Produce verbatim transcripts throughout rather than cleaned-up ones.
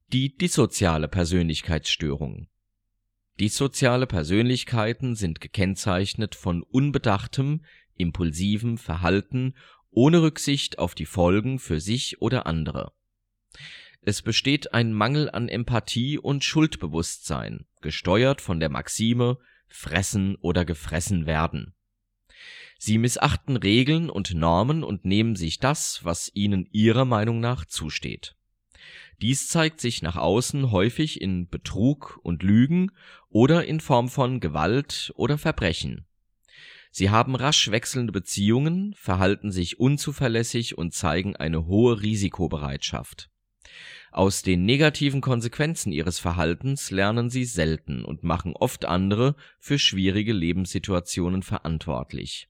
Die dissoziale Persönlichkeitsstörung. Dissoziale Persönlichkeiten sind gekennzeichnet von unbedachtem, impulsivem Verhalten ohne Rücksicht auf die Folgen für sich oder andere. Es besteht ein Mangel an Empathie und Schuldbewusstsein, gesteuert von der Maxime fressen oder gefressen werden. Sie missachten Regeln und Normen und nehmen sich das, was ihnen ihrer Meinung nach zusteht. Dies zeigt sich nach außen häufig in Betrug und Lügen oder in Form von Gewalt oder Verbrechen. Sie haben rasch wechselnde Beziehungen, verhalten sich unzuverlässig und zeigen eine hohe Risikobereitschaft. Aus den negativen Konsequenzen ihres Verhaltens lernen sie selten und machen oft andere für schwierige Lebenssituationen verantwortlich.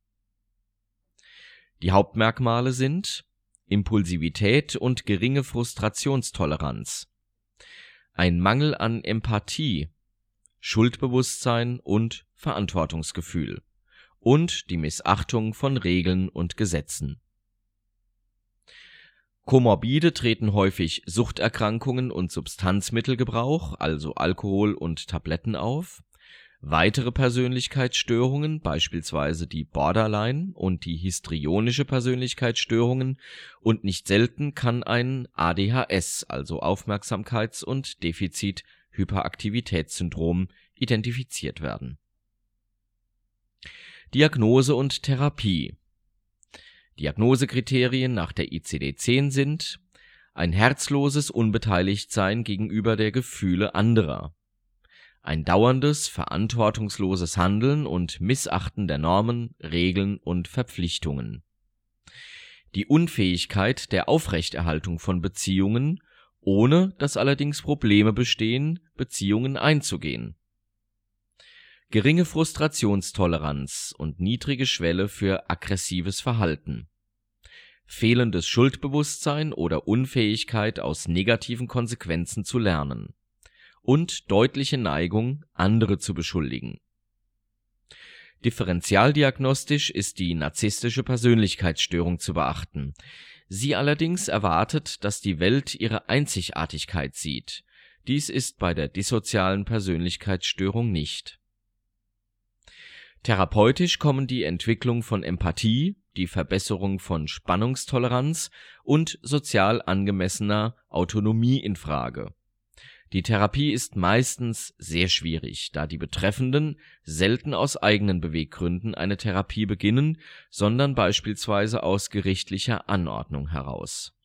Die Hauptmerkmale sind Impulsivität und geringe Frustrationstoleranz, ein Mangel an Empathie, Schuldbewusstsein und Verantwortungsgefühl und die Missachtung von Regeln und Gesetzen. Komorbide treten häufig Suchterkrankungen und Substanzmittelgebrauch, also Alkohol und Tabletten auf. Weitere Persönlichkeitsstörungen, beispielsweise die Borderline und die histrionische Persönlichkeitsstörungen, und nicht selten kann ein A D H S, also Aufmerksamkeits- und Defizit-Hyperaktivitätssyndrom, identifiziert werden. Diagnose und Therapie. Diagnosekriterien nach der I C D zehn sind: ein herzloses Unbeteiligtsein gegenüber der Gefühle anderer, ein dauerndes, verantwortungsloses Handeln und Missachten der Normen, Regeln und Verpflichtungen, die Unfähigkeit der Aufrechterhaltung von Beziehungen, ohne dass allerdings Probleme bestehen, Beziehungen einzugehen, geringe Frustrationstoleranz und niedrige Schwelle für aggressives Verhalten, fehlendes Schuldbewusstsein oder Unfähigkeit, aus negativen Konsequenzen zu lernen und deutliche Neigung, andere zu beschuldigen. Differentialdiagnostisch ist die narzisstische Persönlichkeitsstörung zu beachten. Sie allerdings erwartet, dass die Welt ihre Einzigartigkeit sieht. Dies ist bei der dissozialen Persönlichkeitsstörung nicht. Therapeutisch kommen die Entwicklung von Empathie, die Verbesserung von Spannungstoleranz und sozial angemessener Autonomie in Frage. Die Therapie ist meistens sehr schwierig, da die Betreffenden selten aus eigenen Beweggründen eine Therapie beginnen, sondern beispielsweise aus gerichtlicher Anordnung heraus